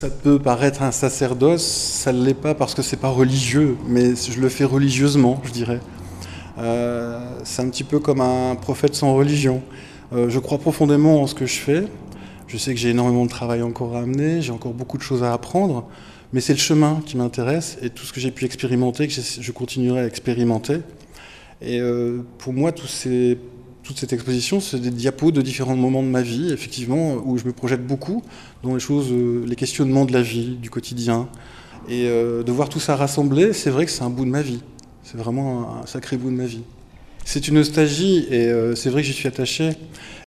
Ça peut paraître un sacerdoce, ça ne l'est pas parce que c'est pas religieux, mais je le fais religieusement, je dirais. C'est un petit peu comme un prophète sans religion. Je crois profondément en ce que je fais. Je sais que j'ai énormément de travail encore à amener, j'ai encore beaucoup de choses à apprendre, mais c'est le chemin qui m'intéresse et tout ce que j'ai pu expérimenter, que je continuerai à expérimenter. Et pour moi, toute cette exposition, c'est des diapos de différents moments de ma vie, effectivement, où je me projette beaucoup dans les choses, les questionnements de la vie, du quotidien. Et de voir tout ça rassemblé, c'est vrai que c'est un bout de ma vie. C'est vraiment un sacré bout de ma vie. C'est une nostalgie et c'est vrai que j'y suis attaché.